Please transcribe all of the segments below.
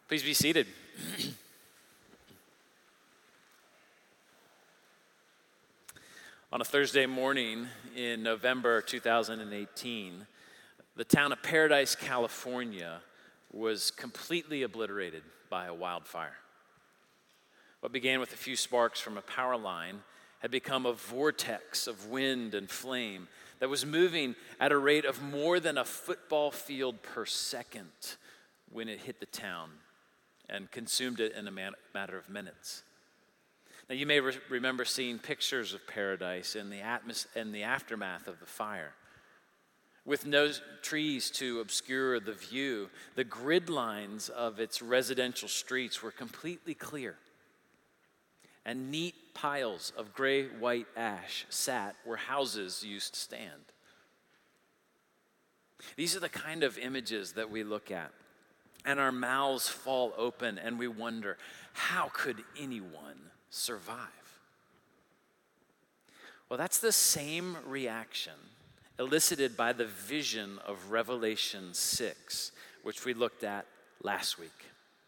Please be seated. On a Thursday morning in November 2018, the town of Paradise, California, was completely obliterated by a wildfire. What began with a few sparks from a power line had become a vortex of wind and flame that was moving at a rate of more than a football field per second when it hit the town and consumed it in a matter of minutes. Now, you may remember seeing pictures of Paradise in the aftermath of the fire. With no trees to obscure the view, the grid lines of its residential streets were completely clear, and neat piles of gray-white ash sat where houses used to stand. These are the kind of images that we look at, and our mouths fall open, and we wonder, how could anyone survive? Well, that's the same reaction elicited by the vision of Revelation 6, which we looked at last week.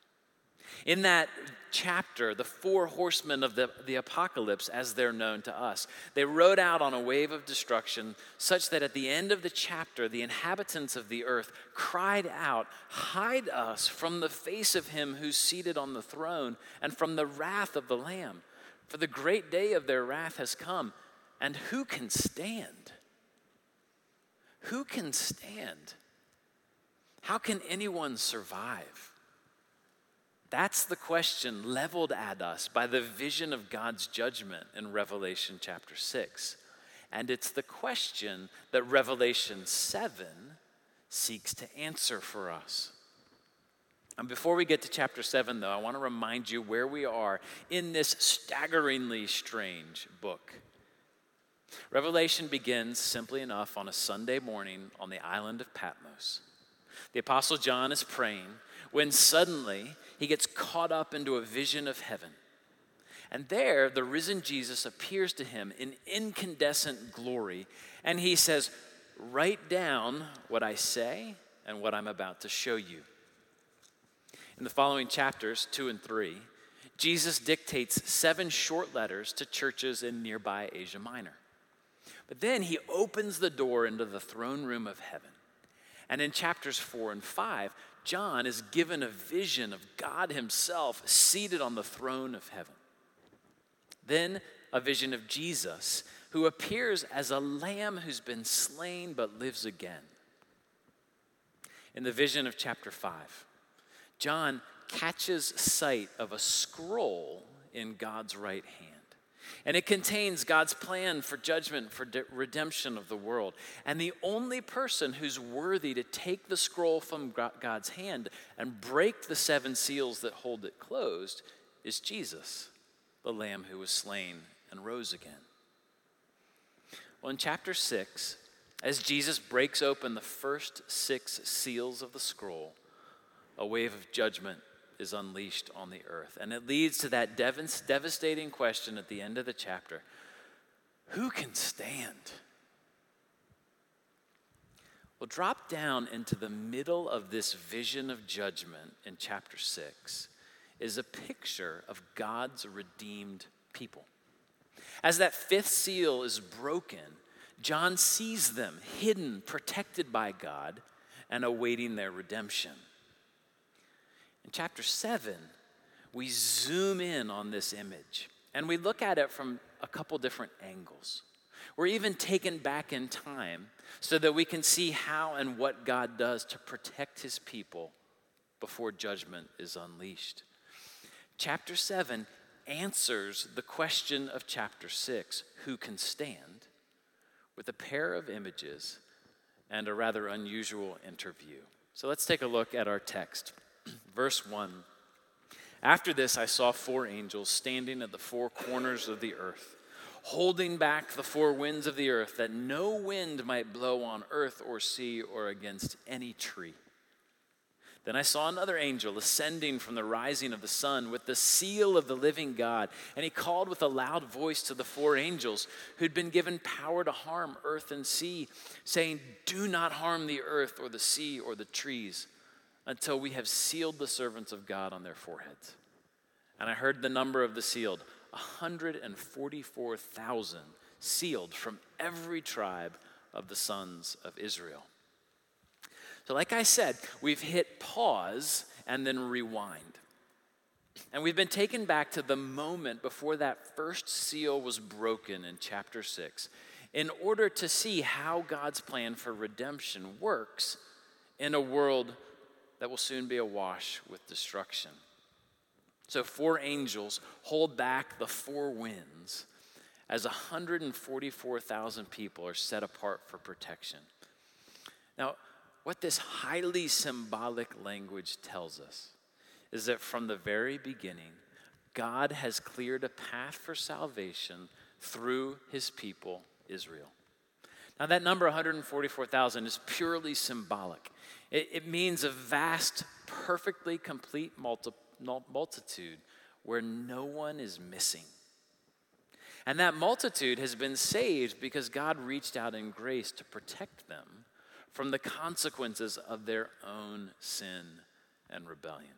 In that chapter, the four horsemen of the apocalypse, as they're known to us, they rode out on a wave of destruction such that at the end of the chapter, the inhabitants of the earth cried out, "Hide us from the face of him who's seated on the throne and from the wrath of the Lamb. For the great day of their wrath has come, and who can stand?" Who can stand? How can anyone survive? That's the question leveled at us by the vision of God's judgment in Revelation chapter 6. And it's the question that Revelation 7 seeks to answer for us. And before we get to chapter 7, though, I want to remind you where we are in this staggeringly strange book. Revelation begins simply enough on a Sunday morning on the island of Patmos. The Apostle John is praying when suddenly he gets caught up into a vision of heaven. And there, the risen Jesus appears to him in incandescent glory, and he says, "Write down what I say and what I'm about to show you." In the following chapters, 2 and 3, Jesus dictates 7 short letters to churches in nearby Asia Minor. But then he opens the door into the throne room of heaven. And in chapters 4 and 5, John is given a vision of God himself seated on the throne of heaven. Then a vision of Jesus, who appears as a lamb who's been slain but lives again. In the vision of chapter 5, John catches sight of a scroll in God's right hand. And it contains God's plan for judgment, for redemption of the world. And the only person who's worthy to take the scroll from God's hand and break the 7 seals that hold it closed is Jesus, the Lamb who was slain and rose again. Well, in chapter 6, as Jesus breaks open the first 6 seals of the scroll, a wave of judgment is unleashed on the earth. And it leads to that devastating question at the end of the chapter: who can stand? Well, drop down into the middle of this vision of judgment in chapter 6 is a picture of God's redeemed people. As that 5th seal is broken, John sees them hidden, protected by God, and awaiting their redemption. In chapter 7, we zoom in on this image, and we look at it from a couple different angles. We're even taken back in time so that we can see how and what God does to protect his people before judgment is unleashed. Chapter 7 answers the question of chapter 6, who can stand, with a pair of images and a rather unusual interview. So let's take a look at our text. Verse 1, "After this I saw 4 angels standing at the 4 corners of the earth, holding back the 4 winds of the earth, that no wind might blow on earth or sea or against any tree. Then I saw another angel ascending from the rising of the sun with the seal of the living God. And he called with a loud voice to the 4 angels who'd been given power to harm earth and sea, saying, 'Do not harm the earth or the sea or the trees, until we have sealed the servants of God on their foreheads. And I heard the number of the sealed, 144,000 sealed from every tribe of the sons of Israel. So like I said, we've hit pause and then rewind. And we've been taken back to the moment before that first seal was broken in chapter 6 in order to see how God's plan for redemption works in a world that will soon be awash with destruction. So 4 angels hold back the 4 winds as 144,000 people are set apart for protection. Now, what this highly symbolic language tells us is that from the very beginning, God has cleared a path for salvation through his people, Israel. Now, that number 144,000 is purely symbolic. It means a vast, perfectly complete multitude where no one is missing. And that multitude has been saved because God reached out in grace to protect them from the consequences of their own sin and rebellion.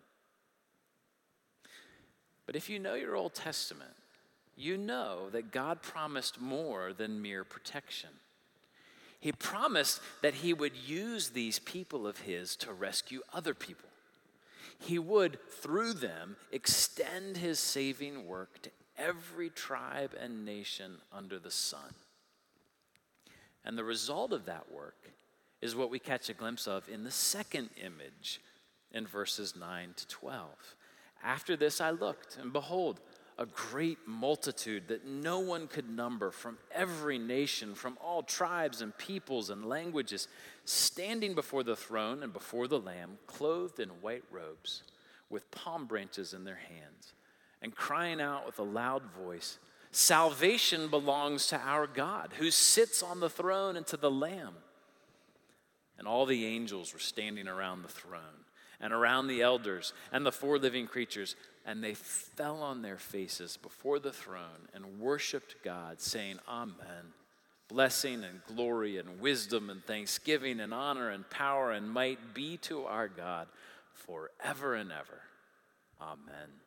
But if you know your Old Testament, you know that God promised more than mere protection. He promised that he would use these people of his to rescue other people. He would, through them, extend his saving work to every tribe and nation under the sun. And the result of that work is what we catch a glimpse of in the second image in verses 9 to 12. After this I looked, and behold, a great multitude that no one could number from every nation, from all tribes and peoples and languages, standing before the throne and before the Lamb, clothed in white robes, with palm branches in their hands, and crying out with a loud voice, "Salvation belongs to our God, who sits on the throne, and to the Lamb." And all the angels were standing around the throne, and around the elders and the 4 living creatures, and they fell on their faces before the throne and worshiped God, saying, "Amen. Blessing and glory and wisdom and thanksgiving and honor and power and might be to our God forever and ever. Amen."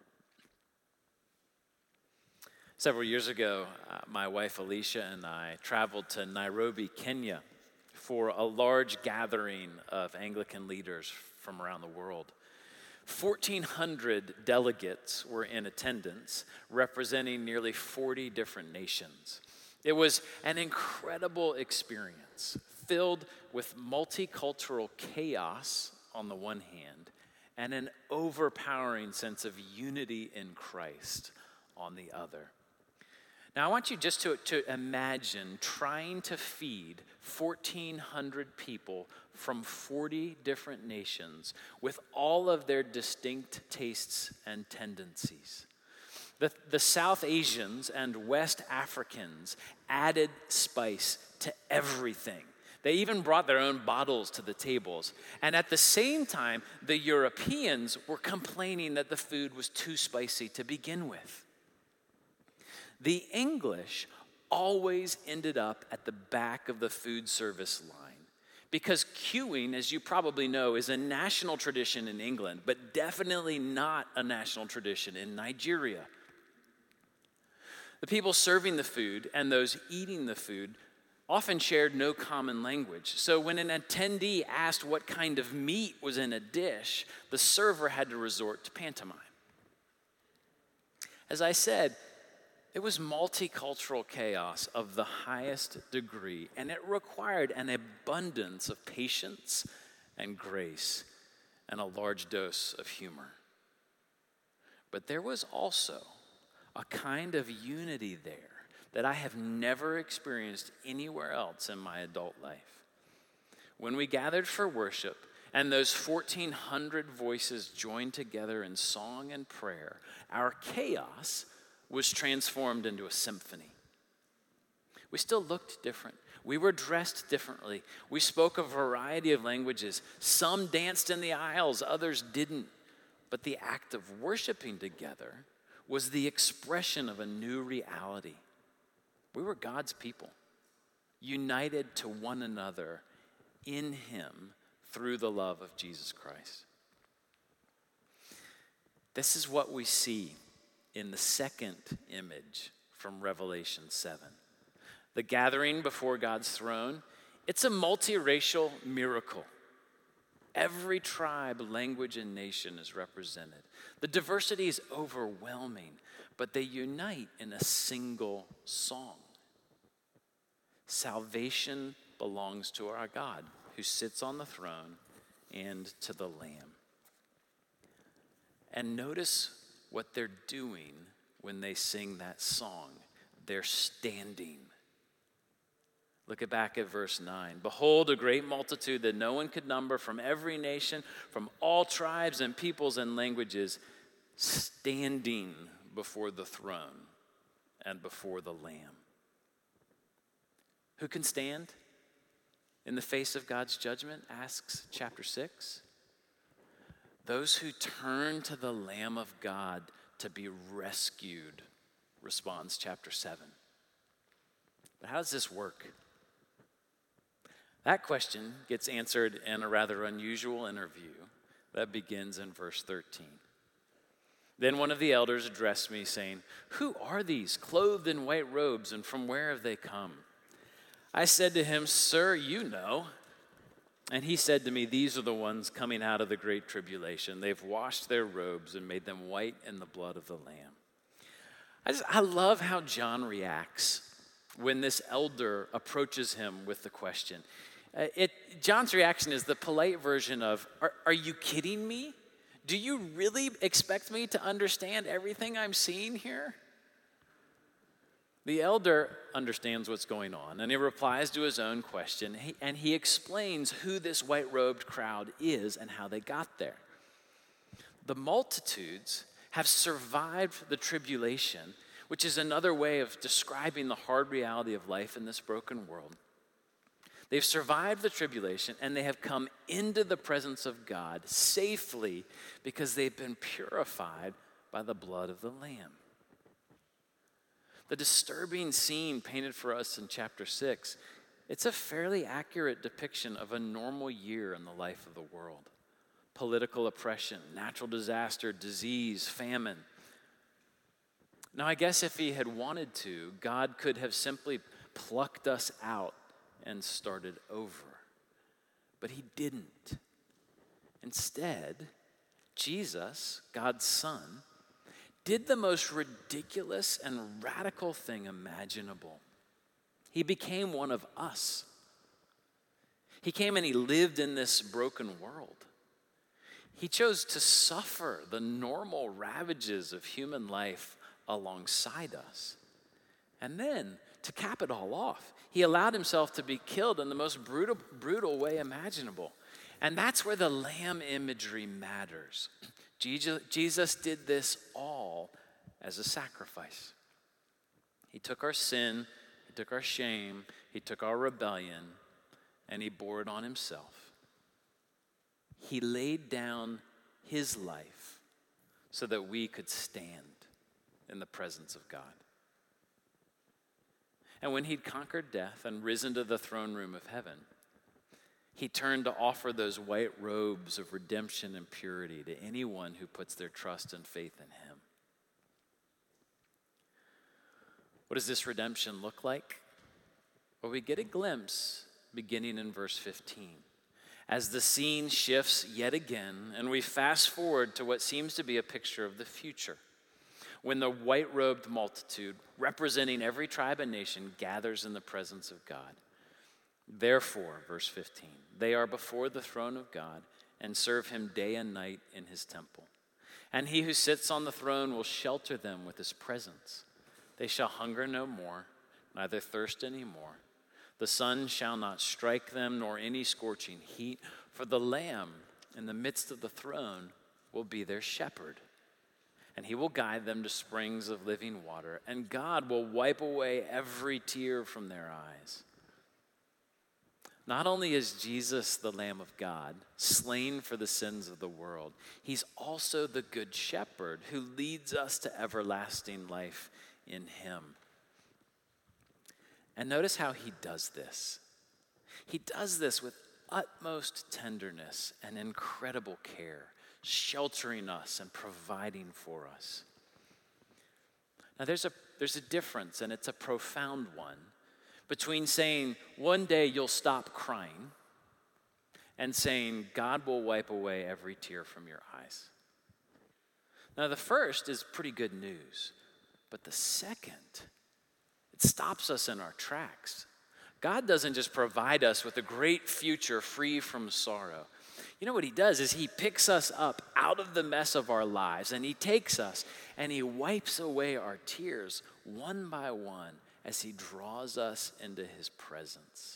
Several years ago, my wife Alicia and I traveled to Nairobi, Kenya, for a large gathering of Anglican leaders from around the world. 1,400 delegates were in attendance, representing nearly 40 different nations. It was an incredible experience, filled with multicultural chaos on the one hand, and an overpowering sense of unity in Christ on the other. Now, I want you just to imagine trying to feed 1,400 people from 40 different nations with all of their distinct tastes and tendencies. The South Asians and West Africans added spice to everything. They even brought their own bottles to the tables. And at the same time, the Europeans were complaining that the food was too spicy to begin with. The English always ended up at the back of the food service line because queuing, as you probably know, is a national tradition in England, but definitely not a national tradition in Nigeria. The people serving the food and those eating the food often shared no common language. So when an attendee asked what kind of meat was in a dish, the server had to resort to pantomime. As I said, it was multicultural chaos of the highest degree, and it required an abundance of patience and grace and a large dose of humor. But there was also a kind of unity there that I have never experienced anywhere else in my adult life. When we gathered for worship and those 1,400 voices joined together in song and prayer, our chaos was transformed into a symphony. We still looked different. We were dressed differently. We spoke a variety of languages. Some danced in the aisles, others didn't. But the act of worshiping together was the expression of a new reality. We were God's people, united to one another in Him through the love of Jesus Christ. This is what we see in the second image from Revelation 7. The gathering before God's throne, it's a multiracial miracle. Every tribe, language, and nation is represented. The diversity is overwhelming, but they unite in a single song. Salvation belongs to our God, who sits on the throne, and to the Lamb. And notice what they're doing when they sing that song. They're standing. Look back at verse 9. Behold, a great multitude that no one could number, from every nation, from all tribes and peoples and languages, standing before the throne and before the Lamb. Who can stand in the face of God's judgment, asks chapter 6. Those who turn to the Lamb of God to be rescued, responds chapter 7. But how does this work? That question gets answered in a rather unusual interview that begins in verse 13. Then one of the elders addressed me, saying, "Who are these, clothed in white robes, and from where have they come?" I said to him, "Sir, you know." And he said to me, "These are the ones coming out of the great tribulation. They've washed their robes and made them white in the blood of the Lamb." I love how John reacts when this elder approaches him with the question. John's reaction is the polite version of, are you kidding me? Do you really expect me to understand everything I'm seeing here? The elder understands what's going on, and he replies to his own question, and he explains who this white-robed crowd is and how they got there. The multitudes have survived the tribulation, which is another way of describing the hard reality of life in this broken world. They've survived the tribulation, and they have come into the presence of God safely because they've been purified by the blood of the Lamb. The disturbing scene painted for us in chapter 6, it's a fairly accurate depiction of a normal year in the life of the world. Political oppression, natural disaster, disease, famine. Now, I guess if he had wanted to, God could have simply plucked us out and started over. But he didn't. Instead, Jesus, God's Son, did the most ridiculous and radical thing imaginable. He became one of us. He came and he lived in this broken world. He chose to suffer the normal ravages of human life alongside us. And then, to cap it all off, he allowed himself to be killed in the most brutal way imaginable. And that's where the lamb imagery matters. Jesus did this all as a sacrifice. He took our sin, he took our shame, he took our rebellion, and he bore it on himself. He laid down his life so that we could stand in the presence of God. And when he'd conquered death and risen to the throne room of heaven, he turned to offer those white robes of redemption and purity to anyone who puts their trust and faith in him. What does this redemption look like? Well, we get a glimpse beginning in verse 15. As the scene shifts yet again, and we fast forward to what seems to be a picture of the future, when the white-robed multitude, representing every tribe and nation, gathers in the presence of God. Therefore, verse 15, they are before the throne of God and serve him day and night in his temple. And he who sits on the throne will shelter them with his presence. They shall hunger no more, neither thirst any more. The sun shall not strike them, nor any scorching heat, for the Lamb in the midst of the throne will be their shepherd. And he will guide them to springs of living water, and God will wipe away every tear from their eyes. Not only is Jesus the Lamb of God, slain for the sins of the world, he's also the good shepherd who leads us to everlasting life in him. And notice how he does this. He does this with utmost tenderness and incredible care, sheltering us and providing for us. Now there's a difference, and it's a profound one, between saying one day you'll stop crying and saying God will wipe away every tear from your eyes. Now the first is pretty good news, but the second, it stops us in our tracks. God doesn't just provide us with a great future free from sorrow. You know what he does is he picks us up out of the mess of our lives, and he takes us and he wipes away our tears one by one as he draws us into his presence.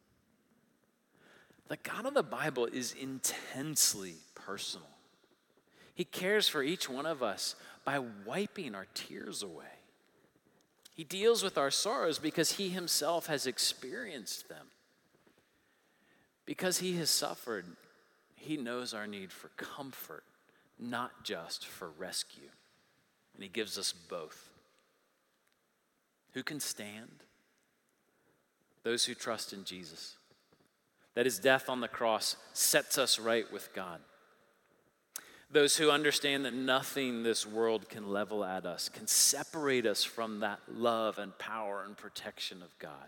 The God of the Bible is intensely personal. He cares for each one of us by wiping our tears away. He deals with our sorrows because he himself has experienced them. Because he has suffered, he knows our need for comfort, not just for rescue. And he gives us both. Who can stand? Those who trust in Jesus. That his death on the cross sets us right with God. Those who understand that nothing this world can level at us, can separate us from that love and power and protection of God.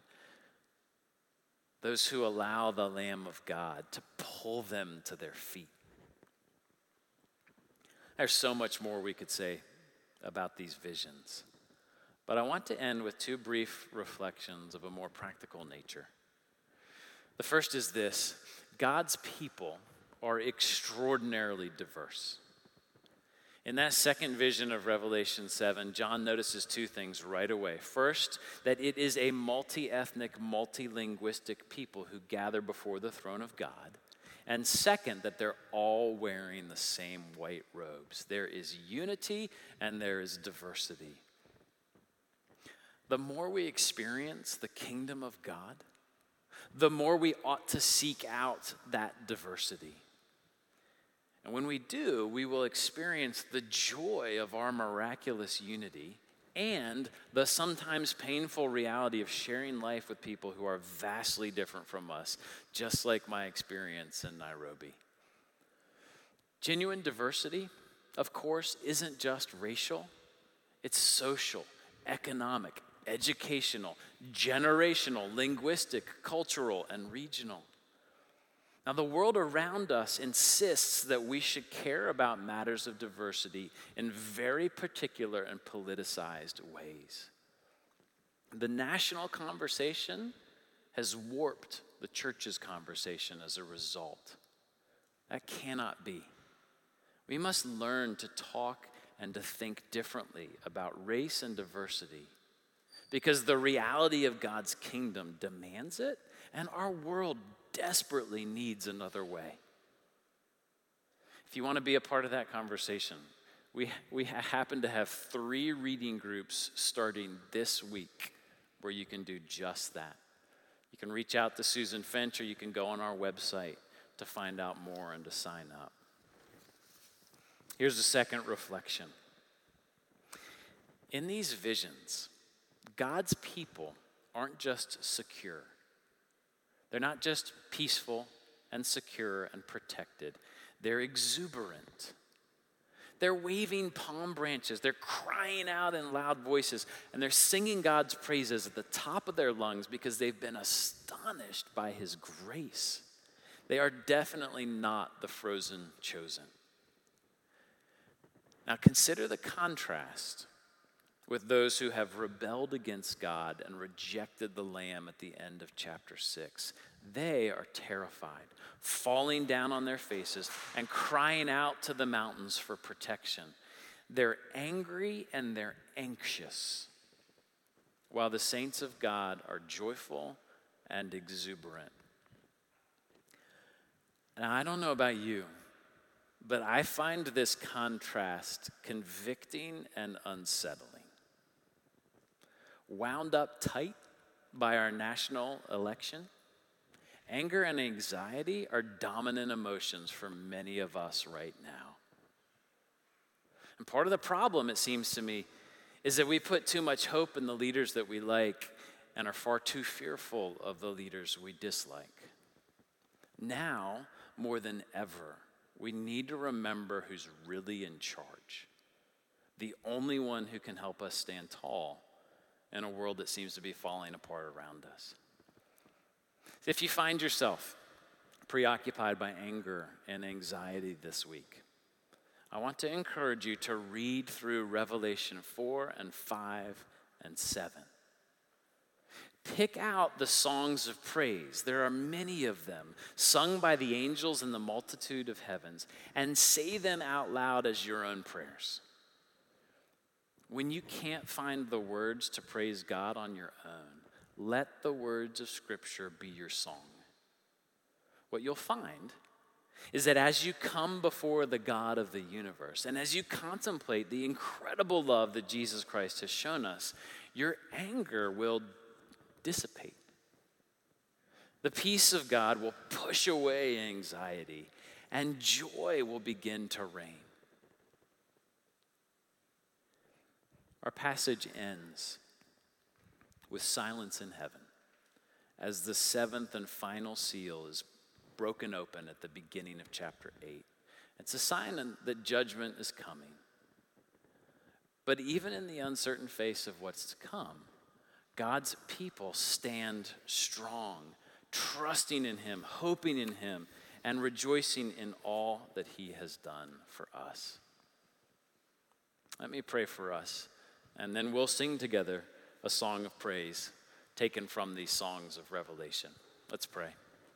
Those who allow the Lamb of God to pull them to their feet. There's so much more we could say about these visions, but I want to end with two brief reflections of a more practical nature. The first is this: God's people are extraordinarily diverse. In that second vision of Revelation 7, John notices two things right away. First, that it is a multi-ethnic, multi-linguistic people who gather before the throne of God. And second, that they're all wearing the same white robes. There is unity and there is diversity. The more we experience the kingdom of God, the more we ought to seek out that diversity. And when we do, we will experience the joy of our miraculous unity and the sometimes painful reality of sharing life with people who are vastly different from us, just like my experience in Nairobi. Genuine diversity, of course, isn't just racial. It's social, economic, educational, generational, linguistic, cultural, and regional. Now, the world around us insists that we should care about matters of diversity in very particular and politicized ways. The national conversation has warped the church's conversation as a result. That cannot be. We must learn to talk and to think differently about race and diversity because the reality of God's kingdom demands it, and our world desperately needs another way. If you want to be a part of that conversation, we happen to have 3 reading groups starting this week where you can do just that. You can reach out to Susan Finch, or you can go on our website to find out more and to sign up. Here's the second reflection. In these visions, God's people aren't just secure. They're not just peaceful and secure and protected. They're exuberant. They're waving palm branches. They're crying out in loud voices. And they're singing God's praises at the top of their lungs because they've been astonished by his grace. They are definitely not the frozen chosen. Now consider the contrast with those who have rebelled against God and rejected the Lamb at the end of chapter 6. They are terrified, falling down on their faces and crying out to the mountains for protection. They're angry and they're anxious, while the saints of God are joyful and exuberant. Now, I don't know about you, but I find this contrast convicting and unsettling. Wound up tight by our national election, anger and anxiety are dominant emotions for many of us right now. And part of the problem, it seems to me, is that we put too much hope in the leaders that we like and are far too fearful of the leaders we dislike. Now, more than ever, we need to remember who's really in charge, the only one who can help us stand tall in a world that seems to be falling apart around us. If you find yourself preoccupied by anger and anxiety this week, I want to encourage you to read through Revelation 4 and 5 and 7. Pick out the songs of praise. There are many of them, sung by the angels in the multitude of heavens, and say them out loud as your own prayers. When you can't find the words to praise God on your own, let the words of Scripture be your song. What you'll find is that as you come before the God of the universe, and as you contemplate the incredible love that Jesus Christ has shown us, your anger will dissipate. The peace of God will push away anxiety, and joy will begin to reign. Our passage ends with silence in heaven as the seventh and final seal is broken open at the beginning of chapter 8. It's a sign that judgment is coming. But even in the uncertain face of what's to come, God's people stand strong, trusting in him, hoping in him, and rejoicing in all that he has done for us. Let me pray for us, and then we'll sing together a song of praise taken from these songs of Revelation. Let's pray.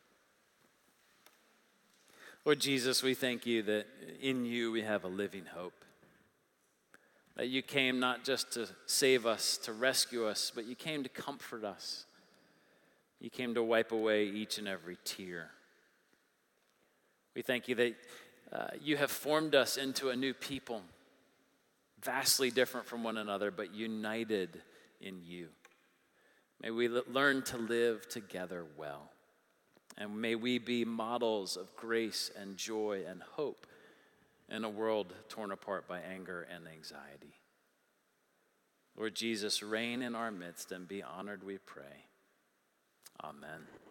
Lord Jesus, we thank you that in you we have a living hope. That you came not just to save us, to rescue us, but you came to comfort us. You came to wipe away each and every tear. We thank you that you have formed us into a new people, vastly different from one another, but united in you. May we learn to live together well. And may we be models of grace and joy and hope in a world torn apart by anger and anxiety. Lord Jesus, reign in our midst and be honored, we pray. Amen.